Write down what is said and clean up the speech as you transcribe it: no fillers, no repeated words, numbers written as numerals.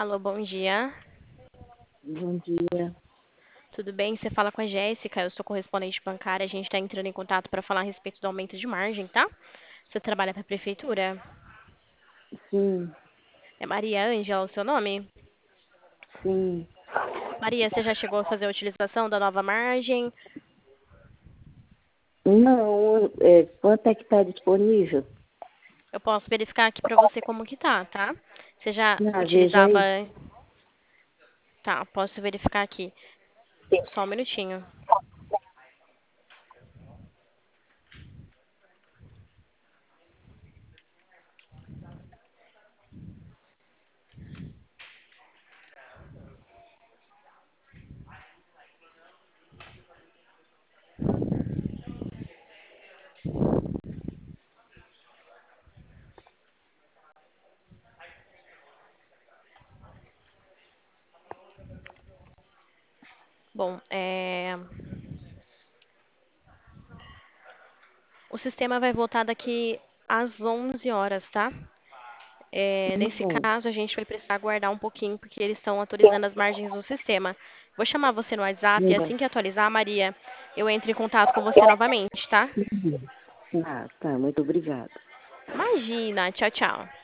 Alô, bom dia. Bom dia. Tudo bem? Você fala com a Jéssica, eu sou correspondente bancária. A gente está entrando em contato para falar a respeito do aumento de margem, tá? Você trabalha para a prefeitura? Sim, É Maria Ângela o seu nome? sim. Maria, você já chegou a fazer a utilização da nova margem? Não, quanto é que está disponível? Eu posso verificar aqui para você como que tá? Você já Não, veja utilizava... aí. Tá, posso verificar aqui. Só um minutinho. Bom, o sistema vai voltar daqui às 11 horas, tá? Nesse Uhum. caso, a gente vai precisar aguardar um pouquinho, porque eles estão atualizando as margens do sistema. Vou chamar você no WhatsApp e assim que atualizar, Maria, eu entro em contato com você novamente, tá? Uhum. Ah, tá, muito obrigada. Imagina, tchau, tchau.